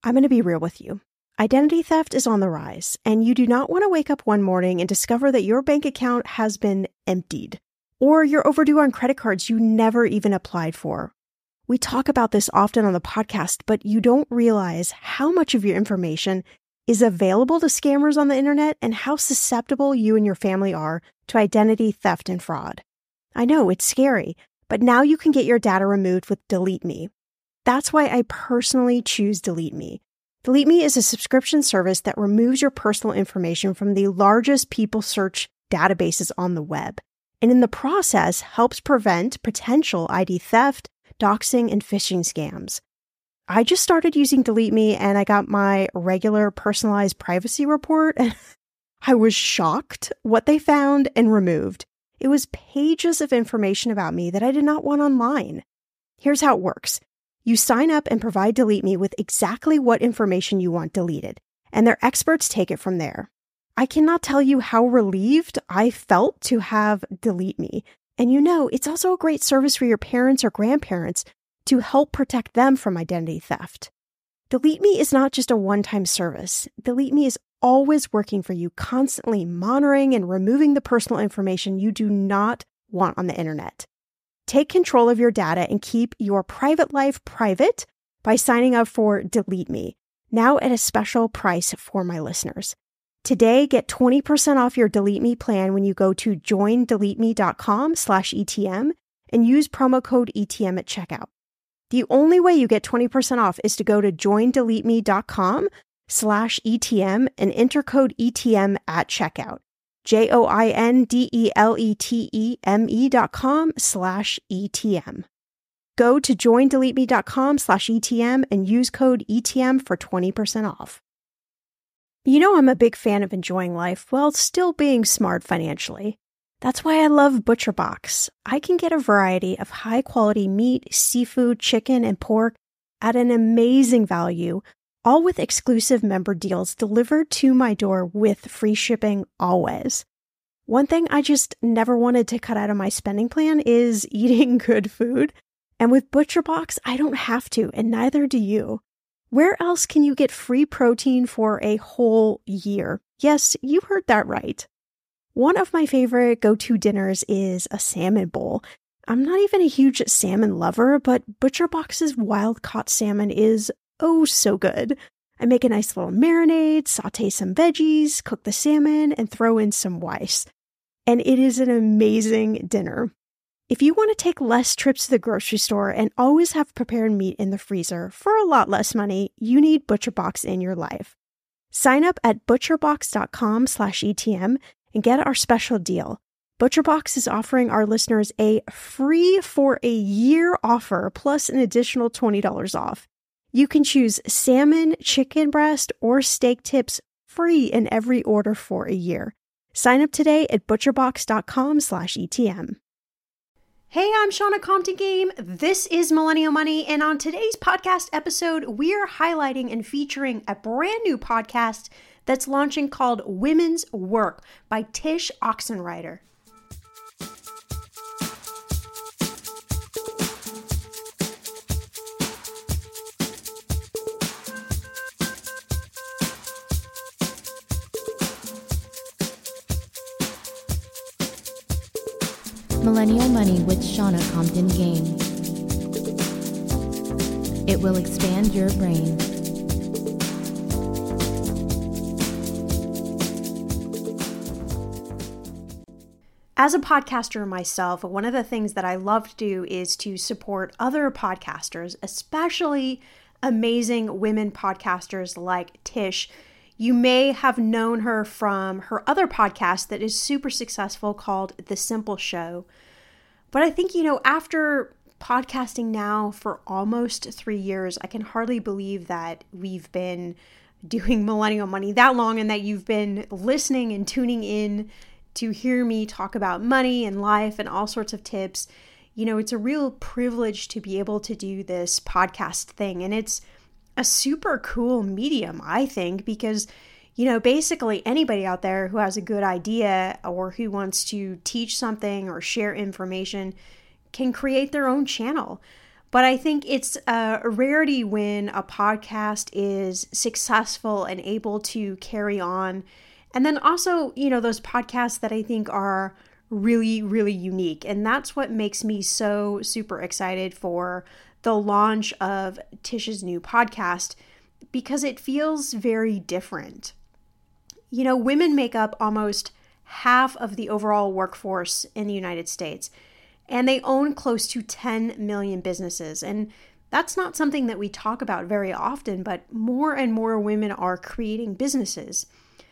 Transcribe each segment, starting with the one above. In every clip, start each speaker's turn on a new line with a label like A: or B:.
A: I'm going to be real with you. Identity theft is on the rise, and you do not want to wake up one morning and discover that your bank account has been emptied, or you're overdue on credit cards you never even applied for. We talk about this often on the podcast, but you don't realize how much of your information is available to scammers on the internet and how susceptible you and your family are to identity theft and fraud. I know, it's scary, but now you can get your data removed with Delete Me. That's why I personally choose Delete Me. Delete Me is a subscription service that removes your personal information from the largest people search databases on the web, and in the process helps prevent potential ID theft, doxing, and phishing scams. I just started using Delete Me and I got my regular personalized privacy report and I was shocked what they found and removed. It was pages of information about me that I did not want online. Here's how it works. You sign up and provide Delete Me with exactly what information you want deleted, and their experts take it from there. I cannot tell you how relieved I felt to have Delete Me. And it's also a great service for your parents or grandparents to help protect them from identity theft. Delete Me is not just a one-time service. Delete Me is always working for you, constantly monitoring and removing the personal information you do not want on the internet. Take control of your data and keep your private life private by signing up for Delete Me, now at a special price for my listeners. Today, get 20% off your Delete Me plan when you go to joindeleteme.com/ETM and use promo code ETM at checkout. The only way you get 20% off is to go to joindeleteme.com/ETM and enter code ETM at checkout. joindeleteme.com/ETM. Go to joindeleteme.com/ETM and use code ETM for 20% off. I'm a big fan of enjoying life while still being smart financially. That's why I love ButcherBox. I can get a variety of high-quality meat, seafood, chicken, and pork at an amazing value, all with exclusive member deals delivered to my door with free shipping always. One thing I just never wanted to cut out of my spending plan is eating good food. And with ButcherBox, I don't have to, and neither do you. Where else can you get free protein for a whole year? Yes, you heard that right. One of my favorite go-to dinners is a salmon bowl. I'm not even a huge salmon lover, but ButcherBox's wild-caught salmon is oh so good. I make a nice little marinade, saute some veggies, cook the salmon, and throw in some rice. And it is an amazing dinner. If you want to take less trips to the grocery store and always have prepared meat in the freezer for a lot less money, you need ButcherBox in your life. Sign up at butcherbox.com/ETM and get our special deal. ButcherBox is offering our listeners a free for a year offer plus an additional $20 off. You can choose salmon, chicken breast, or steak tips free in every order for a year. Sign up today at butcherbox.com/ETM. Hey, I'm Shauna Compton Game. This is Millennial Money, and on today's podcast episode, we're highlighting and featuring a brand new podcast that's launching called Women's Work by Tish Oxenreider.
B: Millennial Money with Shauna Compton Game. It will expand your brain.
A: As a podcaster myself, one of the things that I love to do is to support other podcasters, especially amazing women podcasters like Tish. You may have known her from her other podcast that is super successful called The Simple Show. But I think, after podcasting now for almost 3 years, I can hardly believe that we've been doing Millennial Money that long and that you've been listening and tuning in to hear me talk about money and life and all sorts of tips. It's a real privilege to be able to do this podcast thing. And it's a super cool medium, I think, because, basically anybody out there who has a good idea or who wants to teach something or share information can create their own channel. But I think it's a rarity when a podcast is successful and able to carry on. And then also, those podcasts that I think are really, really unique. And that's what makes me so super excited for the launch of Tish's new podcast, because it feels very different. Women make up almost half of the overall workforce in the United States, and they own close to 10 million businesses. And that's not something that we talk about very often, but more and more women are creating businesses.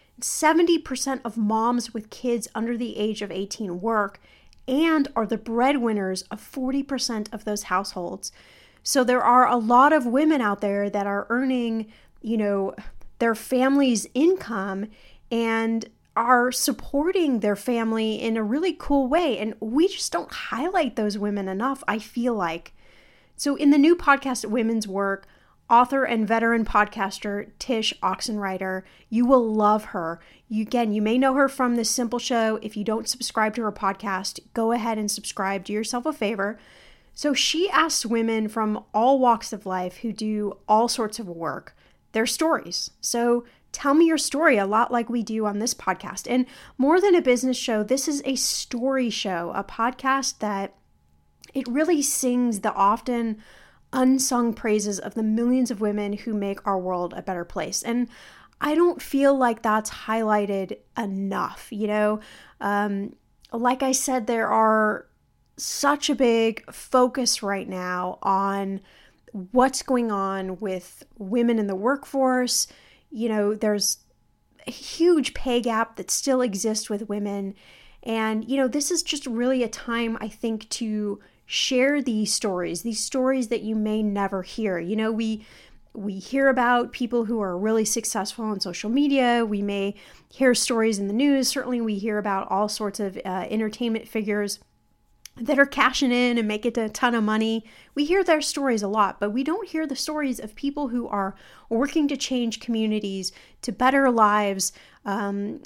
A: 70% of moms with kids under the age of 18 work and are the breadwinners of 40% of those households. So there are a lot of women out there that are earning, their family's income and are supporting their family in a really cool way. And we just don't highlight those women enough, I feel like. So in the new podcast, Women's Work, author and veteran podcaster Tish Oxenreider, you will love her. You may know her from This Simple Show. If you don't subscribe to her podcast, go ahead and subscribe. Do yourself a favor. So she asks women from all walks of life who do all sorts of work, their stories. So tell me your story, a lot like we do on this podcast. And more than a business show, this is a story show, a podcast that it really sings the often unsung praises of the millions of women who make our world a better place. And I don't feel like that's highlighted enough. Like I said, there are such a big focus right now on what's going on with women in the workforce. There's a huge pay gap that still exists with women. And, this is just really a time, I think, to share these stories that you may never hear. We hear about people who are really successful on social media. We may hear stories in the news. Certainly we hear about all sorts of entertainment figures that are cashing in and making a ton of money. We hear their stories a lot, but we don't hear the stories of people who are working to change communities, to better lives. Those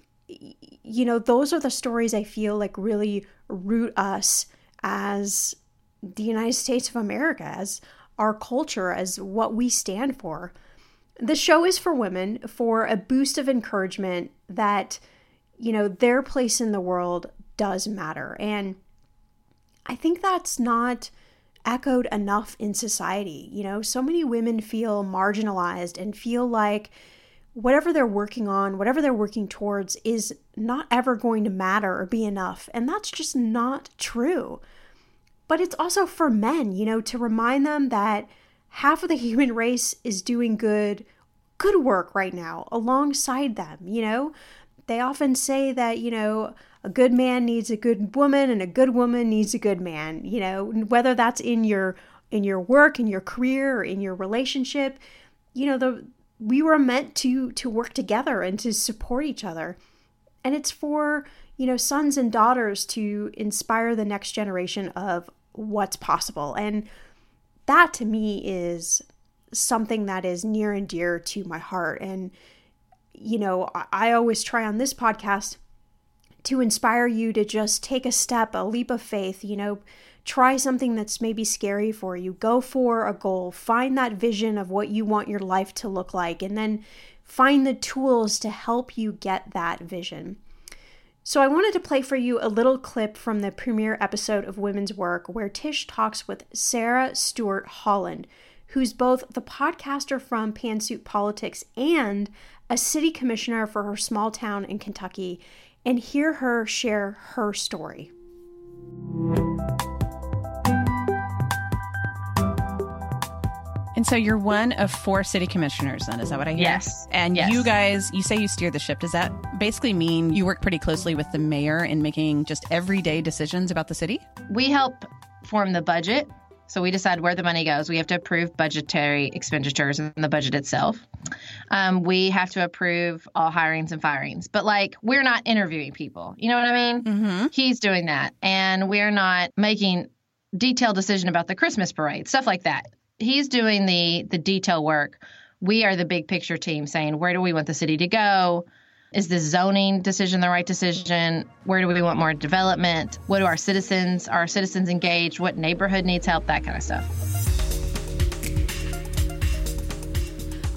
A: are the stories I feel like really root us as the United States of America, as our culture, as what we stand for. The show is for women, for a boost of encouragement that, their place in the world does matter. And I think that's not echoed enough in society. So many women feel marginalized and feel like whatever they're working on, whatever they're working towards is not ever going to matter or be enough. And that's just not true. But it's also for men, to remind them that half of the human race is doing good work right now alongside them. They often say that, a good man needs a good woman and a good woman needs a good man, whether that's in your work, in your career, or in your relationship. We were meant to work together and to support each other. And it's for, sons and daughters to inspire the next generation of what's possible. And that to me is something that is near and dear to my heart. And, I always try on this podcast to inspire you to just take a step, a leap of faith, try something that's maybe scary for you, go for a goal, find that vision of what you want your life to look like, and then find the tools to help you get that vision. So I wanted to play for you a little clip from the premiere episode of Women's Work where Tish talks with Sarah Stewart Holland, who's both the podcaster from Pantsuit Politics and a city commissioner for her small town in Kentucky, and hear her share her story.
C: And so you're one of 4 city commissioners then, is that what I hear?
D: Yes.
C: And
D: yes.
C: You guys, you say you steer the ship. Does that basically mean you work pretty closely with the mayor in making just everyday decisions about the city?
D: We help form the budget. So we decide where the money goes. We have to approve budgetary expenditures in the budget itself. We have to approve all hirings and firings. But we're not interviewing people. You know what I mean?
C: Mm-hmm.
D: He's doing that. And we're not making detailed decision about the Christmas parade, stuff like that. He's doing the detail work. We are the big picture team saying, where do we want the city to go? Is this zoning decision the right decision? Where do we want more development? What do our citizens engaged? What neighborhood needs help? That kind of stuff.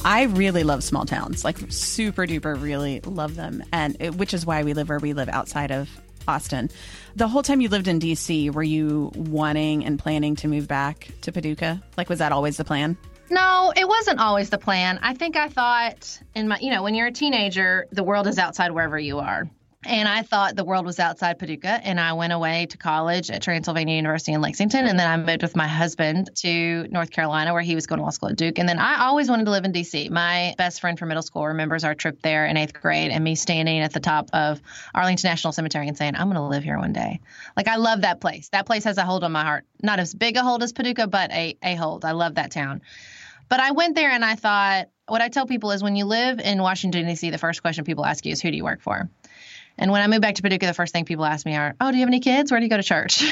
C: I really love small towns, like super duper really love them. Which is why we live where we live outside of Austin. The whole time you lived in DC, were you wanting and planning to move back to Paducah? Like, was that always the plan?
D: No, it wasn't always the plan. I think I thought when you're a teenager, the world is outside wherever you are. And I thought the world was outside Paducah, and I went away to college at Transylvania University in Lexington, and then I moved with my husband to North Carolina, where he was going to law school at Duke. And then I always wanted to live in D.C. My best friend from middle school remembers our trip there in 8th grade and me standing at the top of Arlington National Cemetery and saying, I'm going to live here one day. Like, I love that place. That place has a hold on my heart. Not as big a hold as Paducah, but a hold. I love that town. But I went there and I thought, what I tell people is when you live in Washington, D.C., the first question people ask you is, who do you work for? And when I moved back to Paducah, the first thing people ask me are, oh, do you have any kids? Where do you go to church?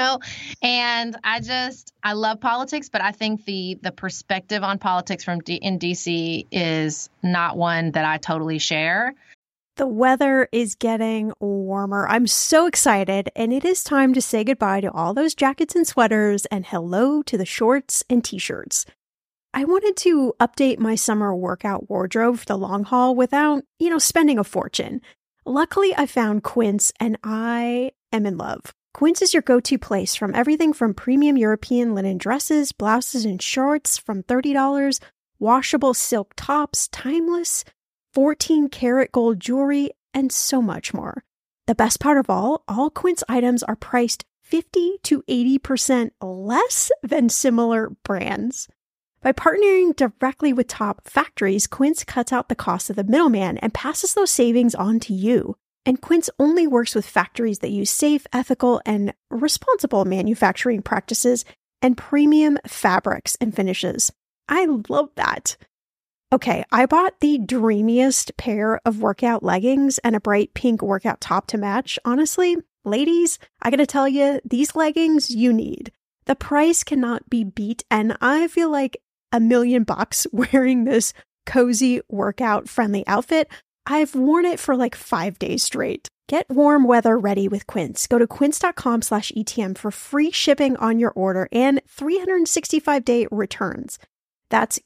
D: And I love politics, but I think the perspective on politics in D.C. is not one that I totally share.
A: The weather is getting warmer. I'm so excited, and it is time to say goodbye to all those jackets and sweaters and hello to the shorts and t-shirts. I wanted to update my summer workout wardrobe for the long haul without, spending a fortune. Luckily, I found Quince, and I am in love. Quince is your go-to place from everything from premium European linen dresses, blouses, and shorts from $30, washable silk tops, timeless, 14-karat gold jewelry, and so much more. The best part of all Quince items are priced 50 to 80% less than similar brands. By partnering directly with top factories, Quince cuts out the cost of the middleman and passes those savings on to you. And Quince only works with factories that use safe, ethical, and responsible manufacturing practices and premium fabrics and finishes. I love that. Okay, I bought the dreamiest pair of workout leggings and a bright pink workout top to match. Honestly, ladies, I gotta tell you, these leggings you need. The price cannot be beat, and I feel like $1 million wearing this cozy workout friendly outfit. I've worn it for like 5 days straight. Get warm weather ready with Quince. Go to quince.com/ETM for free shipping on your order and 365-day returns. That's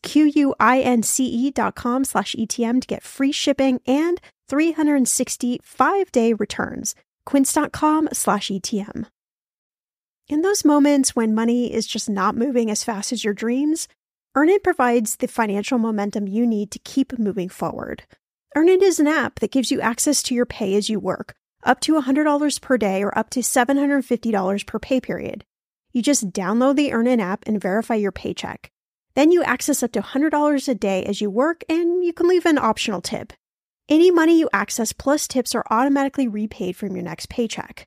A: QUINCE.com/ETM to get free shipping and 365-day returns. Quince.com/ETM. In those moments when money is just not moving as fast as your dreams, Earnin provides the financial momentum you need to keep moving forward. Earnin is an app that gives you access to your pay as you work, up to $100 per day or up to $750 per pay period. You just download the Earnin app and verify your paycheck. Then you access up to $100 a day as you work, and you can leave an optional tip. Any money you access plus tips are automatically repaid from your next paycheck.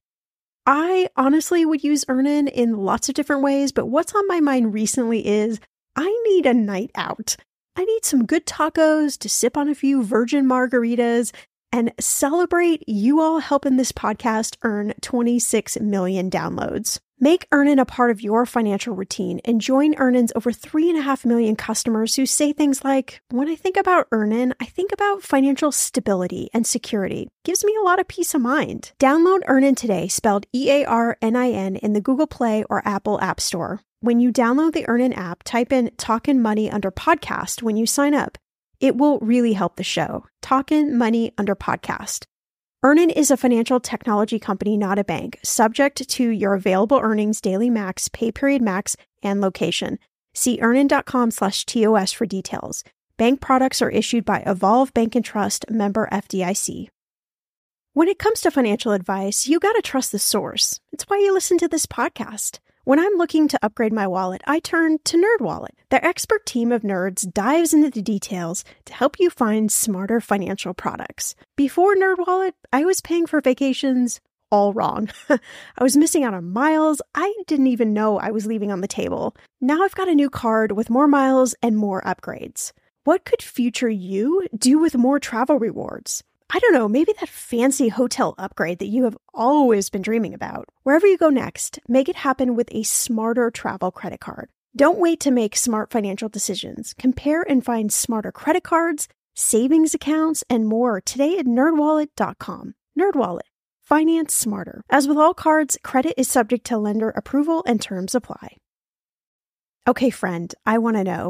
A: I honestly would use Earnin in lots of different ways, but what's on my mind recently is I need a night out. I need some good tacos to sip on a few virgin margaritas and celebrate you all helping this podcast earn 26 million downloads. Make Earnin a part of your financial routine and join Earnin's over 3.5 million customers who say things like, when I think about Earnin, I think about financial stability and security. Gives me a lot of peace of mind. Download Earnin today, spelled EARNIN, in the Google Play or Apple App Store. When you download the Earnin app, type in Talkin' Money under podcast when you sign up. It will really help the show. Talkin' Money under podcast. Earnin is a financial technology company, not a bank, subject to your available earnings, daily max, pay period max, and location. See earnin.com/TOS for details. Bank products are issued by Evolve Bank and Trust, member FDIC. When it comes to financial advice, you gotta trust the source. It's why you listen to this podcast. When I'm looking to upgrade my wallet, I turn to NerdWallet. Their expert team of nerds dives into the details to help you find smarter financial products. Before NerdWallet, I was paying for vacations all wrong. I was missing out on miles I didn't even know I was leaving on the table. Now I've got a new card with more miles and more upgrades. What could future you do with more travel rewards? I don't know, maybe that fancy hotel upgrade that you have always been dreaming about. Wherever you go next, make it happen with a smarter travel credit card. Don't wait to make smart financial decisions. Compare and find smarter credit cards, savings accounts, and more today at nerdwallet.com. NerdWallet. Finance smarter. As with all cards, credit is subject to lender approval and terms apply. Okay, friend, I want to know,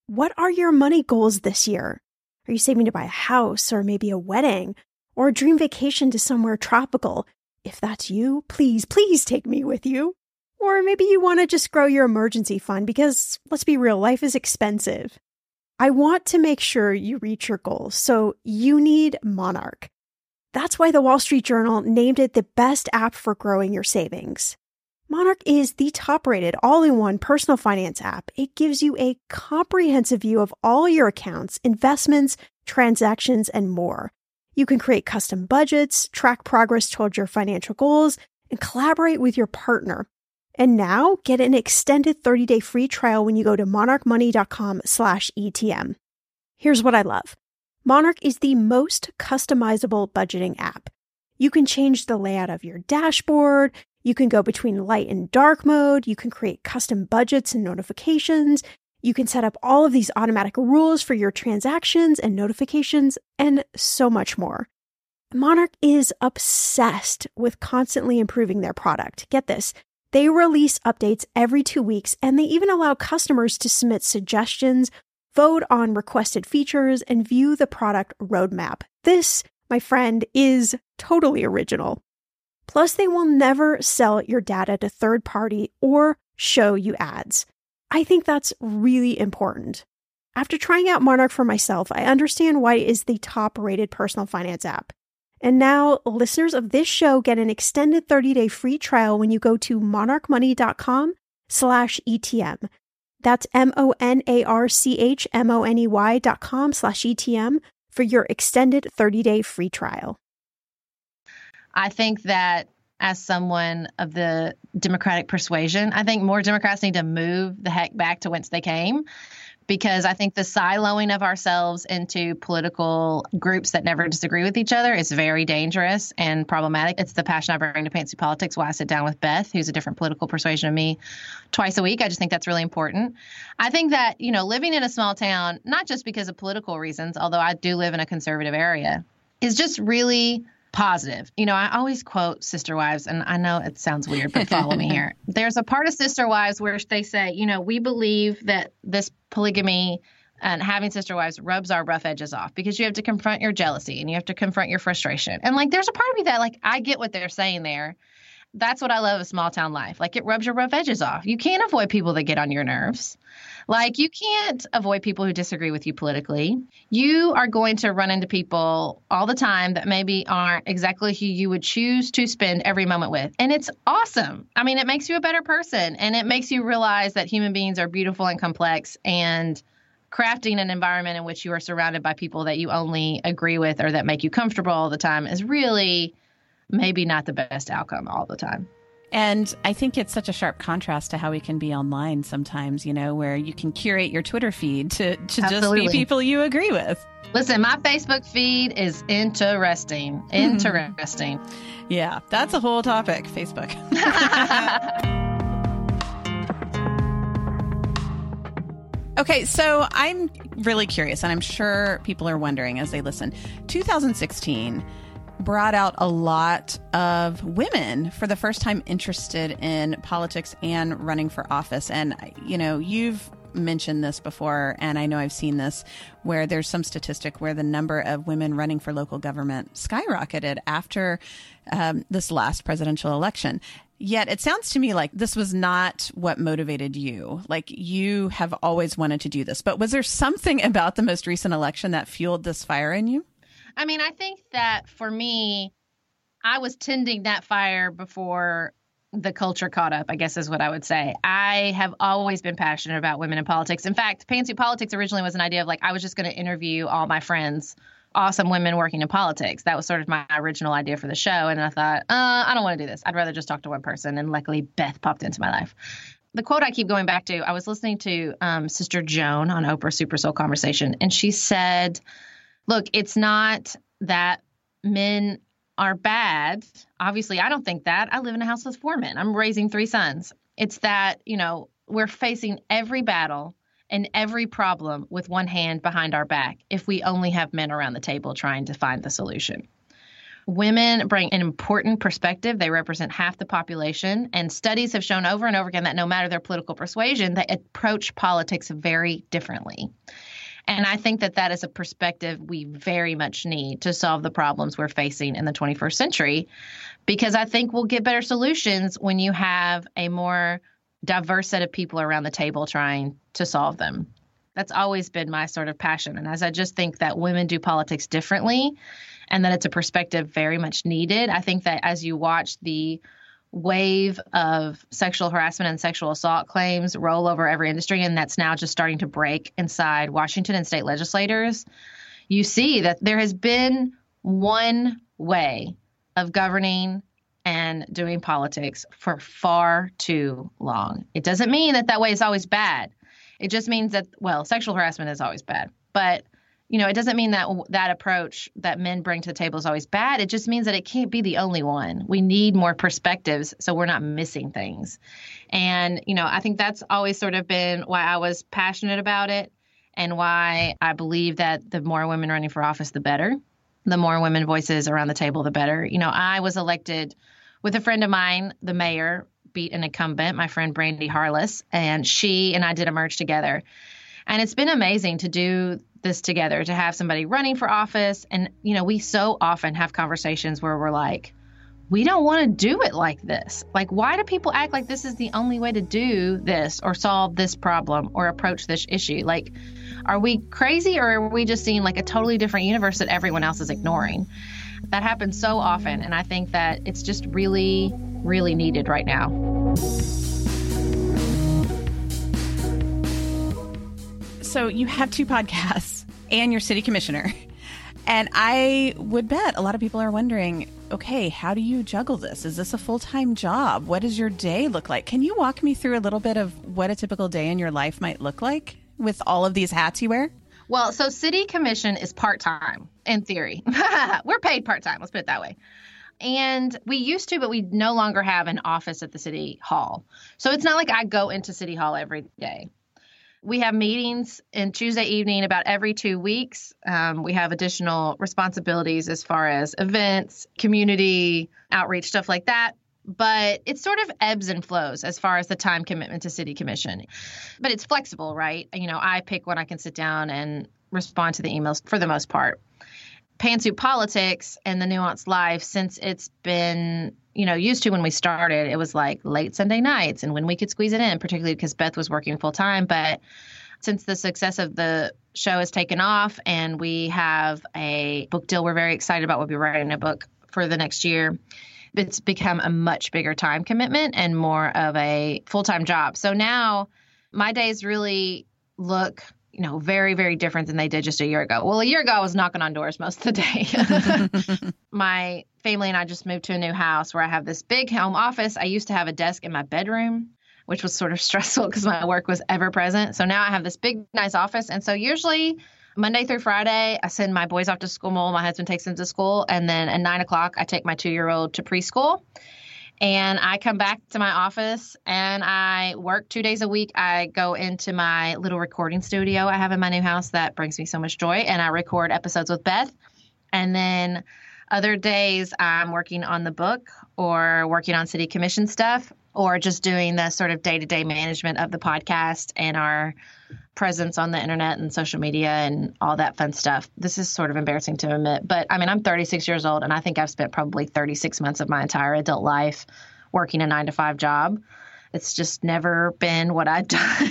A: What are your money goals this year? Are you saving to buy a house or maybe a wedding or a dream vacation to somewhere tropical? If that's you, please take me with you. Or maybe you want to just grow your emergency fund because, let's be real, life is expensive. I want to make sure you reach your goals, so you need Monarch. That's why the Wall Street Journal named it the best app for growing your savings. Monarch is the top-rated all-in-one personal finance app. It gives you a comprehensive view of all your accounts, investments, transactions, and more. You can create custom budgets, track progress towards your financial goals, and collaborate with your partner. And now, get an extended 30-day free trial when you go to monarchmoney.com/ETM. Here's what I love. Monarch is the most customizable budgeting app. You can change the layout of your dashboard. You can go between light and dark mode. You can create custom budgets and notifications. You can set up all of these automatic rules for your transactions and notifications, and so much more. Monarch is obsessed with constantly improving their product. Get this. They release updates every 2 weeks, and they even allow customers to submit suggestions, vote on requested features, and view the product roadmap. This, my friend, is totally original. Plus, they will never sell your data to third party or show you ads. I think that's really important. After trying out Monarch for myself, I understand why it is the top-rated personal finance app. And now, listeners of this show get an extended 30-day free trial when you go to monarchmoney.com/ETM. That's monarchmoney.com/ETM for your extended 30-day free trial.
D: I think that as someone of the Democratic persuasion, I think more Democrats need to move the heck back to whence they came, because I think the siloing of ourselves into political groups that never disagree with each other is very dangerous and problematic. It's the passion I bring to Fancy Politics, why I sit down with Beth, who's a different political persuasion of me, twice a week. I just think that's really important. I think that, living in a small town, not just because of political reasons, although I do live in a conservative area, is just really positive. I always quote Sister Wives, and I know it sounds weird, but follow me here. There's a part of Sister Wives where they say, we believe that this polygamy and having sister wives rubs our rough edges off because you have to confront your jealousy and you have to confront your frustration. And there's a part of me that I get what they're saying there. That's what I love of small town life. It rubs your rough edges off. You can't avoid people that get on your nerves. You can't avoid people who disagree with you politically. You are going to run into people all the time that maybe aren't exactly who you would choose to spend every moment with. And it's awesome. It makes you a better person, and it makes you realize that human beings are beautiful and complex, and crafting an environment in which you are surrounded by people that you only agree with or that make you comfortable all the time is really maybe not the best outcome all the time.
C: And I think it's such a sharp contrast to how we can be online sometimes, where you can curate your Twitter feed to just be people you agree with.
D: Listen, my Facebook feed is interesting. Interesting.
C: Yeah, that's a whole topic, Facebook. Okay, so I'm really curious, and I'm sure people are wondering as they listen. 2016 brought out a lot of women for the first time interested in politics and running for office. And, you've mentioned this before, and I know I've seen this, where there's some statistic where the number of women running for local government skyrocketed after this last presidential election. Yet it sounds to me like this was not what motivated you. You have always wanted to do this. But was there something about the most recent election that fueled this fire in you?
D: I think that for me, I was tending that fire before the culture caught up, I guess is what I would say. I have always been passionate about women in politics. In fact, Fancy Politics originally was an idea of I was just going to interview all my friends, awesome women working in politics. That was sort of my original idea for the show. And I thought, I don't want to do this. I'd rather just talk to one person. And luckily, Beth popped into my life. The quote I keep going back to, I was listening to Sister Joan on Oprah Super Soul Conversation, and she said, look, it's not that men are bad. Obviously, I don't think that. I live in a house with 4 men. I'm raising 3 sons. It's that, we're facing every battle and every problem with one hand behind our back if we only have men around the table trying to find the solution. Women bring an important perspective. They represent half the population. And studies have shown over and over again that no matter their political persuasion, they approach politics very differently. And I think that that is a perspective we very much need to solve the problems we're facing in the 21st century, because I think we'll get better solutions when you have a more diverse set of people around the table trying to solve them. That's always been my sort of passion. And as I just think that women do politics differently and that it's a perspective very much needed, I think that as you watch the wave of sexual harassment and sexual assault claims roll over every industry, and that's now just starting to break inside Washington and state legislators, you see that there has been one way of governing and doing politics for far too long. It doesn't mean that that way is always bad. It just means that, well, sexual harassment is always bad. But, you know, it doesn't mean that that approach that men bring to the table is always bad. It just means that it can't be the only one. We need more perspectives so we're not missing things. And, you know, I think that's always sort of been why I was passionate about it and why I believe that the more women running for office, the better. The more women voices around the table, the better. You know, I was elected with a friend of mine, the mayor, beat an incumbent, my friend Brandy Harless, and she and I did a merge together. And it's been amazing to do this together, to have somebody running for office. And, you know, we so often have conversations where we're like, we don't want to do it like this. Like, why do people act like this is the only way to do this or solve this problem or approach this issue? Like, are we crazy, or are we just seeing like a totally different universe that everyone else is ignoring? That happens so often. And I think that it's just really, really needed right now.
C: So you have 2 podcasts and you're city commissioner. And I would bet a lot of people are wondering, okay, how do you juggle this? Is this a full-time job? What does your day look like? Can you walk me through a little bit of what a typical day in your life might look like with all of these hats you wear?
D: Well, so city commission is part-time in theory. We're paid part-time. Let's put it that way. And we used to, but we no longer have an office at the city hall. So it's not like I go into city hall every day. We have meetings in Tuesday evening about every 2 weeks. We have additional responsibilities as far as events, community outreach, stuff like that. But it sort of ebbs and flows as far as the time commitment to city commission. But it's flexible, right? You know, I pick when I can sit down and respond to the emails for the most part. Pantsuit Politics and the Nuanced Life, since it's been, you know, used to when we started, it was like late Sunday nights and when we could squeeze it in, particularly because Beth was working full time. But since the success of the show has taken off and we have a book deal, we're very excited about. We'll be writing a book for the next year. It's become a much bigger time commitment and more of a full-time job. So now my days really look, you know, very, very different than they did just a year ago. Well, a year ago, I was knocking on doors most of the day. My family and I just moved to a new house where I have this big home office. I used to have a desk in my bedroom, which was sort of stressful because my work was ever present. So now I have this big, nice office. And so usually Monday through Friday, I send my boys off to school. My husband takes them to school. And then at 9 o'clock, I take my 2-year-old to preschool. And I come back to my office and I work 2 days a week. I go into my little recording studio I have in my new house that brings me so much joy. And I record episodes with Beth. And then other days I'm working on the book or working on city commission stuff or just doing the sort of day-to-day management of the podcast and our presence on the internet and social media and all that fun stuff. This is sort of embarrassing to admit, but I mean, I'm 36 years old and I think I've spent probably 36 months of my entire adult life working a 9-to-5 job. It's just never been what I've done.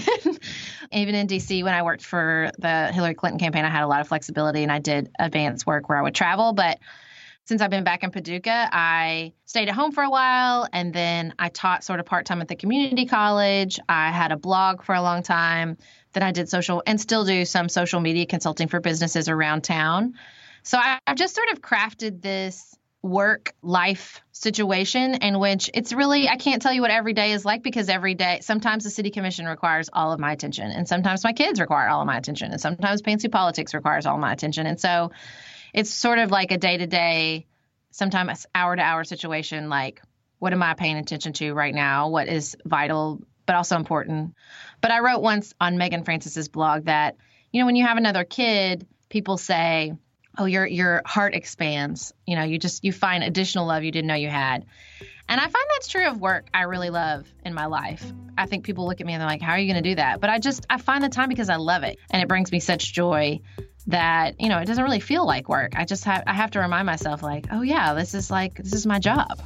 D: Even in DC, when I worked for the Hillary Clinton campaign, I had a lot of flexibility and I did advanced work where I would travel. But since I've been back in Paducah, I stayed at home for a while and then I taught sort of part-time at the community college. I had a blog for a long time. Then I did social and still do some social media consulting for businesses around town. So I've just sort of crafted this work-life situation in which it's really, I can't tell you what every day is like because every day, sometimes the city commission requires all of my attention and sometimes my kids require all of my attention and sometimes Pantsuit Politics requires all of my attention. And so it's sort of like a day-to-day, sometimes hour-to-hour situation, like what am I paying attention to right now? What is vital but also important? But I wrote once on Megan Francis's blog that, you know, when you have another kid, people say, your heart expands. You find additional love you didn't know you had. And I find that's true of work I really love in my life. I think people look at me and they're like, how are you going to do that? But I find the time because I love it. And it brings me such joy that, it doesn't really feel like work. I have to remind myself like, oh yeah, this is my job.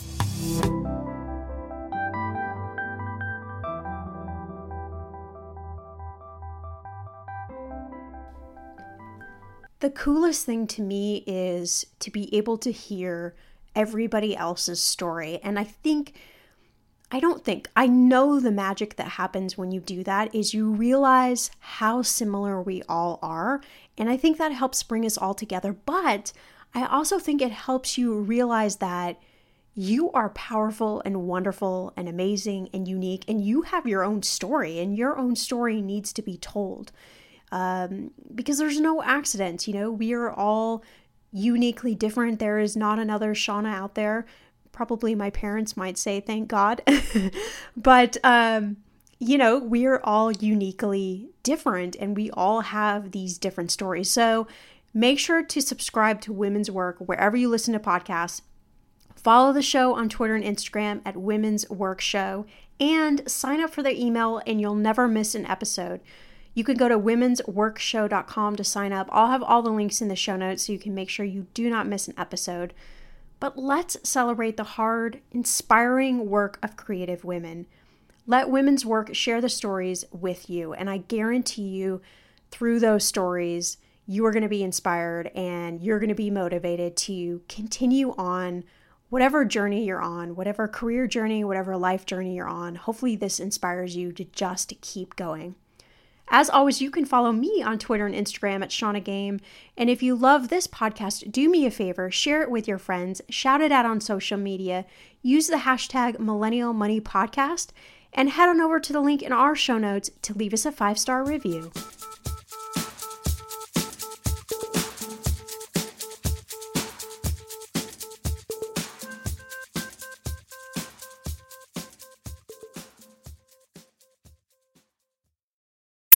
A: The coolest thing to me is to be able to hear everybody else's story. And I know the magic that happens when you do that is you realize how similar we all are. And I think that helps bring us all together. But I also think it helps you realize that you are powerful and wonderful and amazing and unique, and you have your own story, and your own story needs to be told. Because there's no accidents, we are all uniquely different. There is not another Shauna out there. Probably my parents might say, thank God. But, we are all uniquely different, and we all have these different stories. So make sure to subscribe to Women's Work wherever you listen to podcasts. Follow the show on Twitter and Instagram at Women's Work Show, and sign up for their email, and you'll never miss an episode. You can go to womensworkshow.com to sign up. I'll have all the links in the show notes so you can make sure you do not miss an episode. But let's celebrate the hard, inspiring work of creative women. Let Women's Work share the stories with you, and I guarantee you, through those stories, you are going to be inspired and you're going to be motivated to continue on whatever journey you're on, whatever career journey, whatever life journey you're on. Hopefully this inspires you to just keep going. As always, you can follow me on Twitter and Instagram at Shauna Game. And if you love this podcast, do me a favor, share it with your friends, shout it out on social media, use the hashtag Millennial Money Podcast, and head on over to the link in our show notes to leave us a 5-star review.